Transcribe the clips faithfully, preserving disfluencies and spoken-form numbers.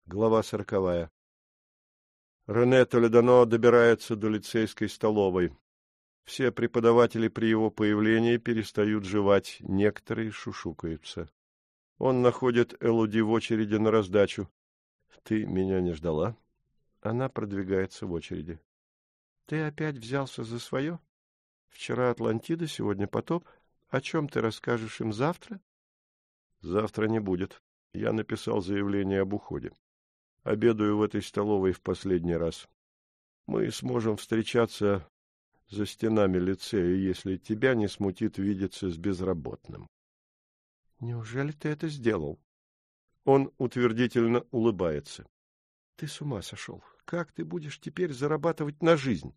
Глава сороковая. Рене Толедано добирается до лицейской столовой. Все преподаватели при его появлении перестают жевать, некоторые шушукаются. Он находит Элоди в очереди на раздачу. «Ты меня не ждала?» Она продвигается в очереди. «Ты опять взялся за свое? Вчера Атлантида, сегодня потоп. О чем ты расскажешь им завтра?» «Завтра не будет. Я написал заявление об уходе. Обедаю в этой столовой в последний раз. Мы сможем встречаться за стенами лицея, если тебя не смутит видеться с безработным». «Неужели ты это сделал?» Он утвердительно улыбается. «Ты с ума сошел. Как ты будешь теперь зарабатывать на жизнь?»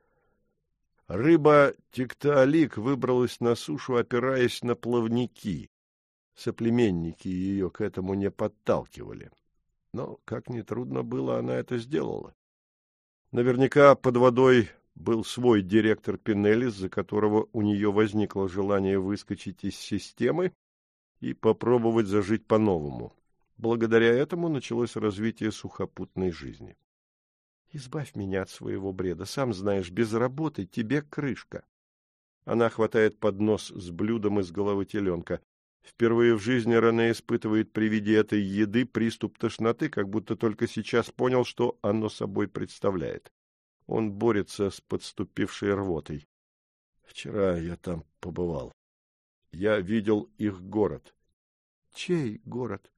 Рыба Тиктаалик выбралась на сушу, опираясь на плавники. Соплеменники ее к этому не подталкивали. Но, как ни трудно было, она это сделала. Наверняка под водой был свой директор Пинелли, из-за которого у нее возникло желание выскочить из системы и попробовать зажить по-новому. Благодаря этому началось развитие сухопутной жизни. «Избавь меня от своего бреда. Сам знаешь, без работы тебе крышка». Она хватает поднос с блюдом из головы теленка. Впервые в жизни Рене испытывает при виде этой еды приступ тошноты, как будто только сейчас понял, что оно собой представляет. Он борется с подступившей рвотой. «Вчера я там побывал. Я видел их город». «Чей город?»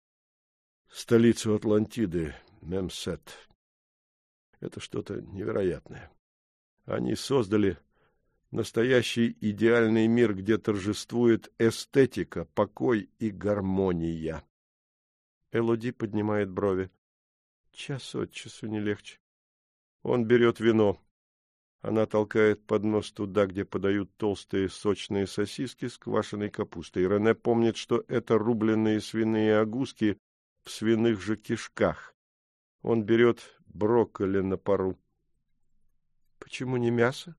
«Столицу Атлантиды, Мемсет. Это что-то невероятное. Они создали настоящий идеальный мир, где торжествует эстетика, покой и гармония». Элоди поднимает брови. Час от часу не легче. Он берет вино. Она толкает поднос туда, где подают толстые сочные сосиски с квашеной капустой. Рене помнит, что это рубленые свиные огузки в свиных же кишках. Он берет брокколи на пару. «Почему не мясо?»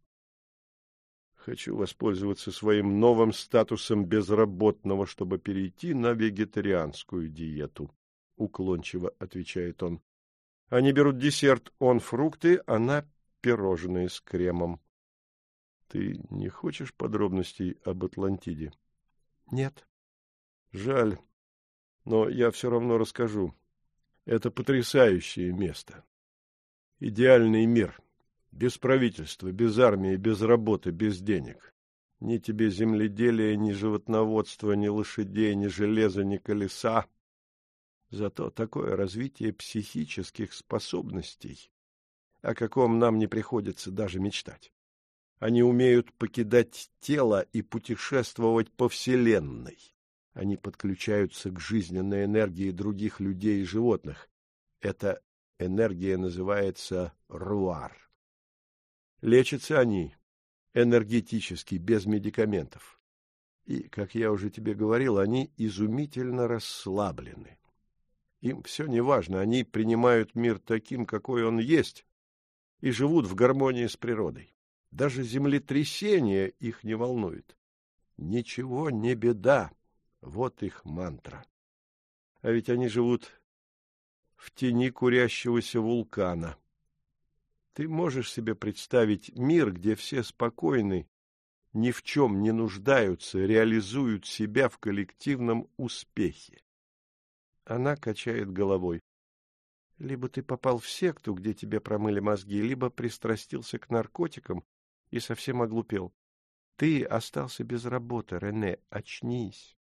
«Хочу воспользоваться своим новым статусом безработного, чтобы перейти на вегетарианскую диету», — уклончиво отвечает он. Они берут десерт, он фрукты, она пирожные с кремом. «Ты не хочешь подробностей об Атлантиде?» «Нет». «Жаль, но я все равно расскажу. Это потрясающее место. Идеальный мир. Без правительства, без армии, без работы, без денег. Ни тебе земледелия, ни животноводства, ни лошадей, ни железа, ни колеса. Зато такое развитие психических способностей, о каком нам не приходится даже мечтать. Они умеют покидать тело и путешествовать по Вселенной. Они подключаются к жизненной энергии других людей и животных. Эта энергия называется руар. Лечатся они энергетически, без медикаментов. И, как я уже тебе говорил, они изумительно расслаблены. Им все не важно, они принимают мир таким, какой он есть, и живут в гармонии с природой. Даже землетрясение их не волнует. Ничего не беда, вот их мантра. А ведь они живут в тени курящегося вулкана. Ты можешь себе представить мир, где все спокойны, ни в чем не нуждаются, реализуют себя в коллективном успехе? Она качает головой. Либо ты попал в секту, где тебе промыли мозги, либо пристрастился к наркотикам и совсем оглупел. Ты остался без работы, Рене, очнись.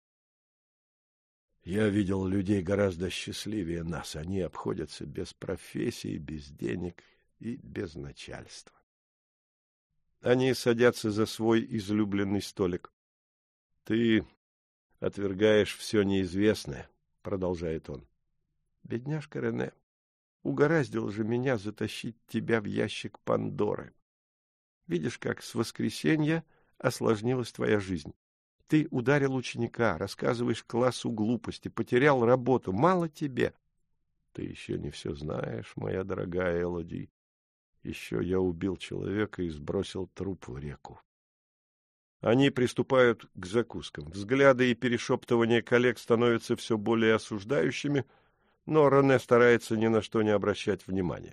Я видел людей гораздо счастливее нас. Они обходятся без профессии, без денег и без начальства. Они садятся за свой излюбленный столик. Ты отвергаешь все неизвестное, продолжает он. Бедняжка Рене, угораздило же меня затащить тебя в ящик Пандоры. Видишь, как с воскресенья осложнилась твоя жизнь. Ты ударил ученика, рассказываешь классу глупости, потерял работу. Мало тебе. Ты еще не все знаешь, моя дорогая Элоди. Еще я убил человека и сбросил труп в реку. Они приступают к закускам. Взгляды и перешептывания коллег становятся все более осуждающими, но Рене старается ни на что не обращать внимания.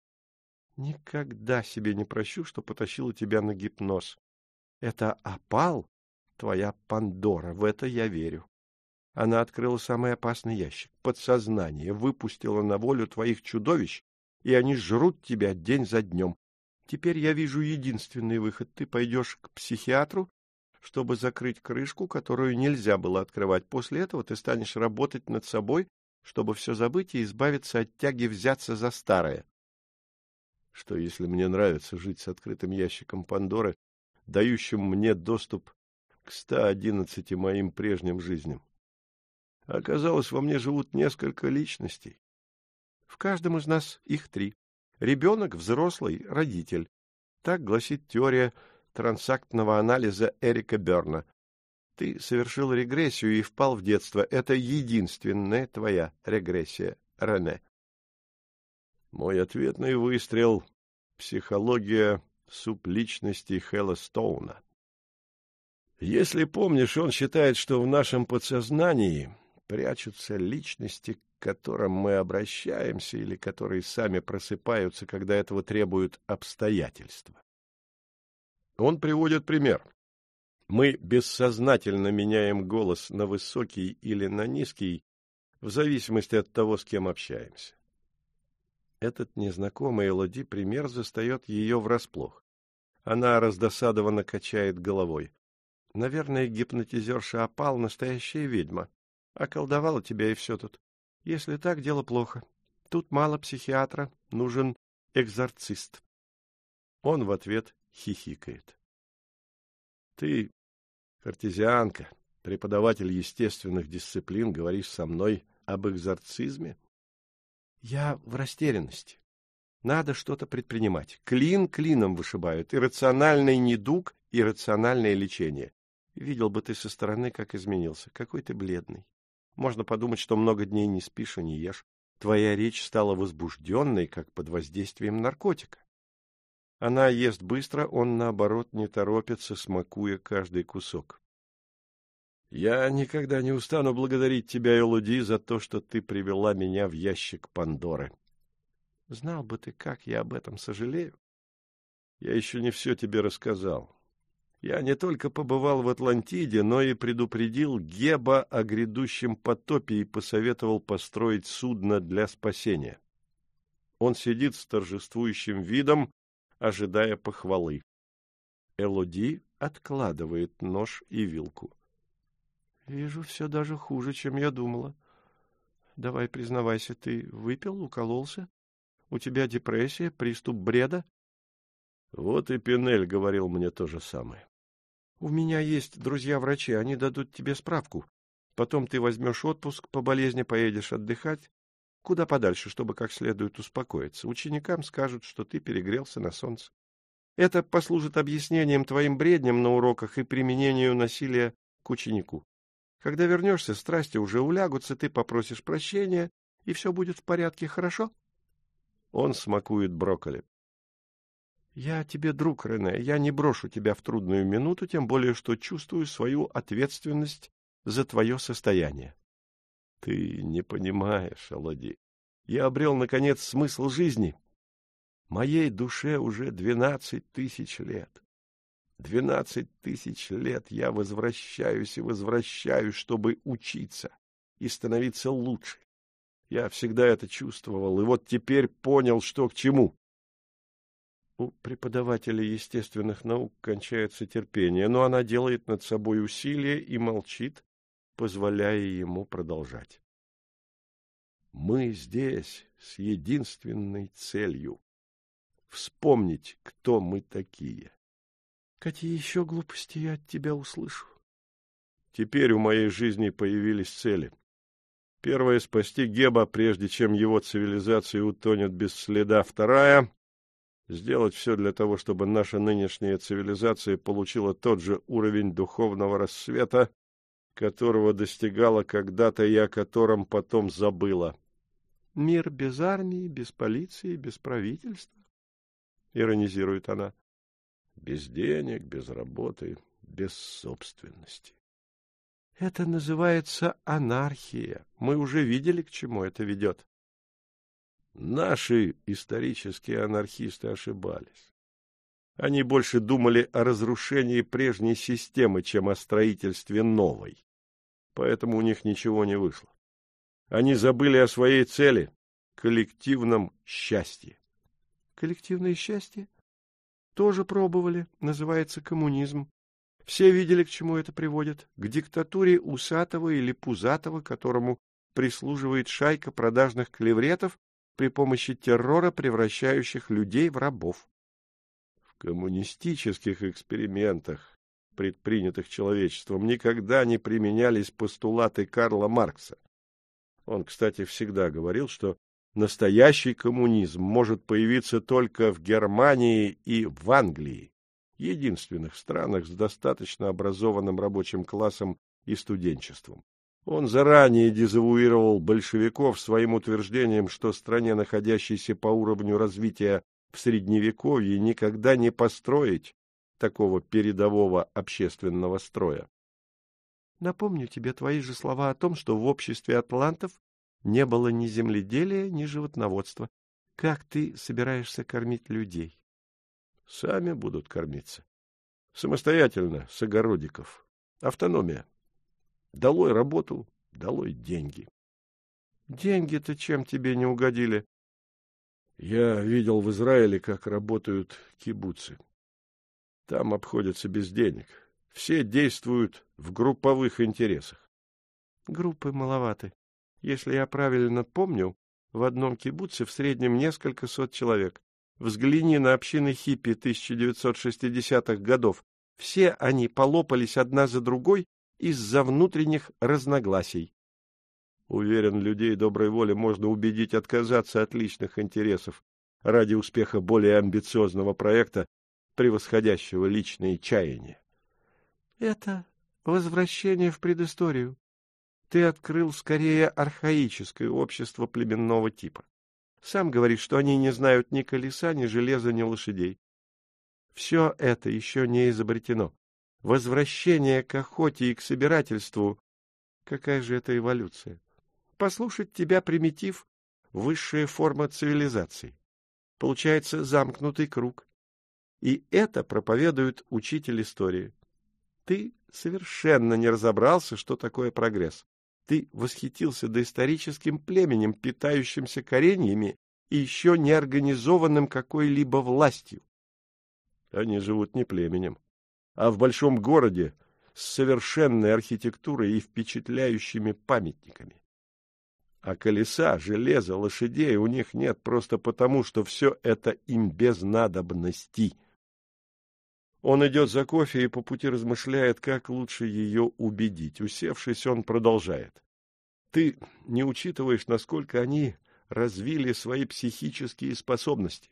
Никогда себе не прощу, что потащила тебя на гипноз. Это опал, твоя Пандора, в это я верю. Она открыла самый опасный ящик — подсознание, выпустила на волю твоих чудовищ, и они жрут тебя день за днем. Теперь я вижу единственный выход. Ты пойдешь к психиатру, чтобы закрыть крышку, которую нельзя было открывать. После этого ты станешь работать над собой, чтобы все забыть и избавиться от тяги взяться за старое. Что, если мне нравится жить с открытым ящиком Пандоры, дающим мне доступ к ста одиннадцати моим прежним жизням? Оказалось, во мне живут несколько личностей. В каждом из нас их три. Ребенок, взрослый, родитель. Так гласит теория трансактного анализа Эрика Берна. Ты совершил регрессию и впал в детство. Это единственная твоя регрессия, Рене. Мой ответный выстрел — психология субличности Хэлла Стоуна. Если помнишь, он считает, что в нашем подсознании прячутся личности, к которым мы обращаемся или которые сами просыпаются, когда этого требуют обстоятельства. Он приводит пример. Мы бессознательно меняем голос на высокий или на низкий в зависимости от того, с кем общаемся. Этот незнакомый Элоди пример застает ее врасплох. Она раздосадованно качает головой. Наверное, гипнотизерша опал, настоящая ведьма. Околдовала тебя, и все тут. Если так, дело плохо. Тут мало психиатра, нужен экзорцист. Он в ответ хихикает. Ты, картезианка, преподаватель естественных дисциплин, говоришь со мной об экзорцизме? Я в растерянности. Надо что-то предпринимать. Клин клином вышибают. Иррациональный недуг, иррациональное лечение. Видел бы ты со стороны, как изменился. Какой ты бледный. Можно подумать, что много дней не спишь и не ешь. Твоя речь стала возбужденной, как под воздействием наркотика. Она ест быстро, он, наоборот, не торопится, смакуя каждый кусок. Я никогда не устану благодарить тебя, Элоди, за то, что ты привела меня в ящик Пандоры. Знал бы ты, как я об этом сожалею. Я еще не все тебе рассказал. Я не только побывал в Атлантиде, но и предупредил Геба о грядущем потопе и посоветовал построить судно для спасения. Он сидит с торжествующим видом, ожидая похвалы. Элоди откладывает нож и вилку. — Вижу, все даже хуже, чем я думала. Давай, признавайся, ты выпил, укололся? У тебя депрессия, приступ бреда? Вот и Пинель говорил мне то же самое. У меня есть друзья-врачи, они дадут тебе справку. Потом ты возьмешь отпуск, по болезни поедешь отдыхать. Куда подальше, чтобы как следует успокоиться. Ученикам скажут, что ты перегрелся на солнце. Это послужит объяснением твоим бредням на уроках и применению насилия к ученику. Когда вернешься, страсти уже улягутся, ты попросишь прощения, и все будет в порядке, хорошо? Он смакует брокколи. Я тебе друг, Рене, я не брошу тебя в трудную минуту, тем более, что чувствую свою ответственность за твое состояние. Ты не понимаешь, Элоди. Я обрел, наконец, смысл жизни. Моей душе уже двенадцать тысяч лет. Двенадцать тысяч лет я возвращаюсь и возвращаюсь, чтобы учиться и становиться лучше. Я всегда это чувствовал, и вот теперь понял, что к чему. У преподавателя естественных наук кончается терпение, но она делает над собой усилие и молчит, позволяя ему продолжать. Мы здесь с единственной целью — вспомнить, кто мы такие. Какие еще глупости я от тебя услышу? Теперь у моей жизни появились цели. Первая — спасти Геба, прежде чем его цивилизация утонет без следа. Вторая — сделать все для того, чтобы наша нынешняя цивилизация получила тот же уровень духовного рассвета, которого достигала когда-то и о котором потом забыла. — Мир без армии, без полиции, без правительства? — иронизирует она. — Без денег, без работы, без собственности. Это называется анархия. Мы уже видели, к чему это ведет. Наши исторические анархисты ошибались. Они больше думали о разрушении прежней системы, чем о строительстве новой. Поэтому у них ничего не вышло. Они забыли о своей цели — коллективном счастье. Коллективное счастье? Тоже пробовали, называется коммунизм. Все видели, к чему это приводит. К диктатуре усатого или пузатого, которому прислуживает шайка продажных клевретов при помощи террора, превращающих людей в рабов. В коммунистических экспериментах, предпринятых человечеством, никогда не применялись постулаты Карла Маркса. Он, кстати, всегда говорил, что настоящий коммунизм может появиться только в Германии и в Англии, единственных странах с достаточно образованным рабочим классом и студенчеством. Он заранее дезавуировал большевиков своим утверждением, что стране, находящейся по уровню развития в Средневековье, никогда не построить такого передового общественного строя. Напомню тебе твои же слова о том, что в обществе атлантов не было ни земледелия, ни животноводства. Как ты собираешься кормить людей? Сами будут кормиться. Самостоятельно, с огородиков. Автономия. Долой работу, долой деньги. Деньги-то чем тебе не угодили? Я видел в Израиле, как работают кибуцы. Там обходятся без денег. Все действуют в групповых интересах. Группы маловаты. Если я правильно помню, в одном кибуце в среднем несколько сот человек. Взгляни на общины хиппи тысяча девятьсот шестидесятых годов. Все они полопались одна за другой из-за внутренних разногласий. Уверен, людей доброй воли можно убедить отказаться от личных интересов ради успеха более амбициозного проекта, превосходящего личные чаяния. Это возвращение в предысторию. Ты открыл скорее архаическое общество племенного типа. Сам говоришь, что они не знают ни колеса, ни железа, ни лошадей. Все это еще не изобретено. Возвращение к охоте и к собирательству — какая же это эволюция? Послушать тебя, примитив, высшая форма цивилизации. Получается замкнутый круг. И это проповедует учитель истории. Ты совершенно не разобрался, что такое прогресс. Ты восхитился доисторическим племенем, питающимся кореньями и еще не организованным какой-либо властью. Они живут не племенем, а в большом городе с совершенной архитектурой и впечатляющими памятниками. А колеса, железа, лошадей у них нет просто потому, что все это им без надобности. Он идет за кофе и по пути размышляет, как лучше ее убедить. Усевшись, он продолжает. Ты не учитываешь, насколько они развили свои психические способности.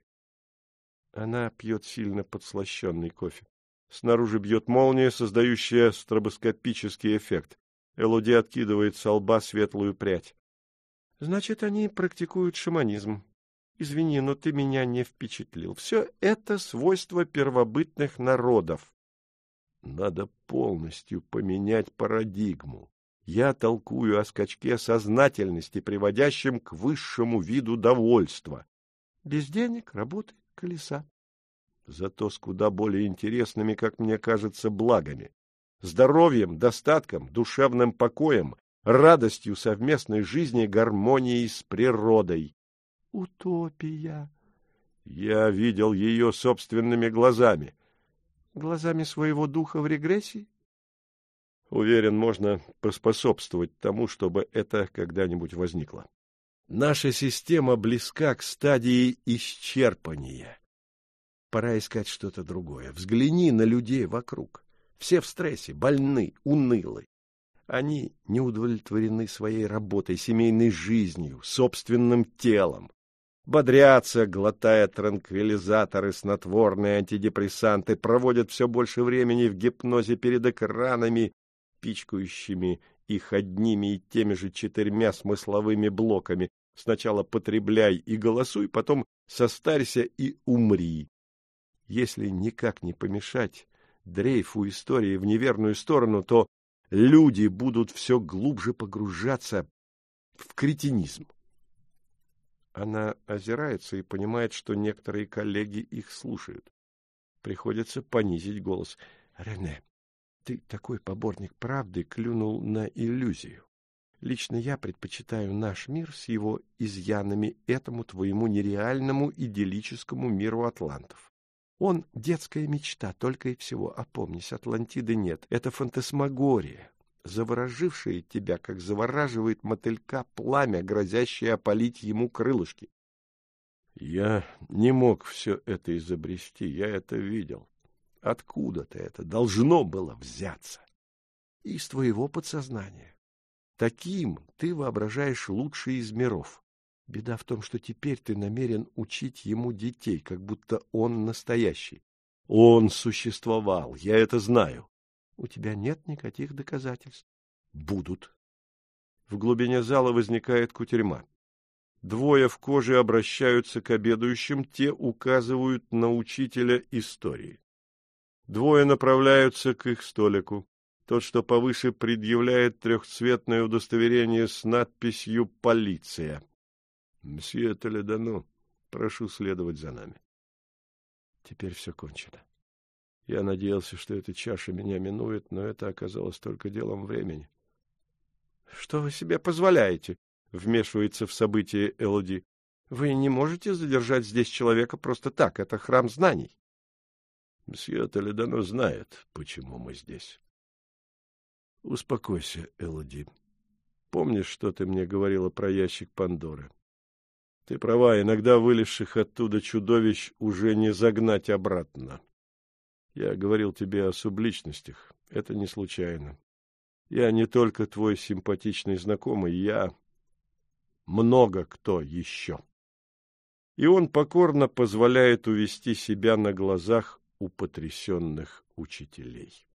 Она пьет сильно подслащенный кофе. Снаружи бьет молния, создающая стробоскопический эффект. Элоди откидывает со лба светлую прядь. Значит, они практикуют шаманизм. Извини, но ты меня не впечатлил. Все это свойство первобытных народов. Надо полностью поменять парадигму. Я толкую о скачке сознательности, приводящем к высшему виду довольства. Без денег, работы, колеса. Зато с куда более интересными, как мне кажется, благами. Здоровьем, достатком, душевным покоем, радостью совместной жизни, гармонией с природой. Утопия. Я видел ее собственными глазами. Глазами своего духа в регрессии? Уверен, можно поспособствовать тому, чтобы это когда-нибудь возникло. Наша система близка к стадии исчерпания. Пора искать что-то другое. Взгляни на людей вокруг. Все в стрессе, больны, унылы. Они не удовлетворены своей работой, семейной жизнью, собственным телом. Бодрятся, глотая транквилизаторы, снотворные, антидепрессанты, проводят все больше времени в гипнозе перед экранами, пичкающими их одними и теми же четырьмя смысловыми блоками. Сначала потребляй и голосуй, потом состарься и умри. Если никак не помешать дрейфу истории в неверную сторону, то люди будут все глубже погружаться в кретинизм. Она озирается и понимает, что некоторые коллеги их слушают. Приходится понизить голос. Рене, ты такой поборник правды клюнул на иллюзию. Лично я предпочитаю наш мир с его изъянами этому твоему нереальному идиллическому миру атлантов. Он детская мечта, только и всего. Опомнись, Атлантиды нет. Это фантасмагория, заворожившая тебя, как завораживает мотылька пламя, грозящее опалить ему крылышки. Я не мог все это изобрести, я это видел. Откуда-то это должно было взяться? Из твоего подсознания. Таким ты воображаешь лучший из миров. Беда в том, что теперь ты намерен учить ему детей, как будто он настоящий. Он существовал, я это знаю. У тебя нет никаких доказательств. Будут. В глубине зала возникает кутерьма. Двое в коже обращаются к обедающим, те указывают на учителя истории. Двое направляются к их столику. Тот, что повыше, предъявляет трехцветное удостоверение с надписью «Полиция». «Мсье Толедано, прошу следовать за нами». Теперь все кончено. Я надеялся, что эта чаша меня минует, но это оказалось только делом времени. — Что вы себе позволяете? — вмешивается в события Элоди. — Вы не можете задержать здесь человека просто так. Это храм знаний. — Мсье Толедано знает, почему мы здесь. — Успокойся, Элоди. Помнишь, что ты мне говорила про ящик Пандоры? Ты права, иногда вылезших оттуда чудовищ уже не загнать обратно. Я говорил тебе о субличностях. Это не случайно. Я не только твой симпатичный знакомый, я много кто еще. И он покорно позволяет увести себя на глазах у потрясенных учителей.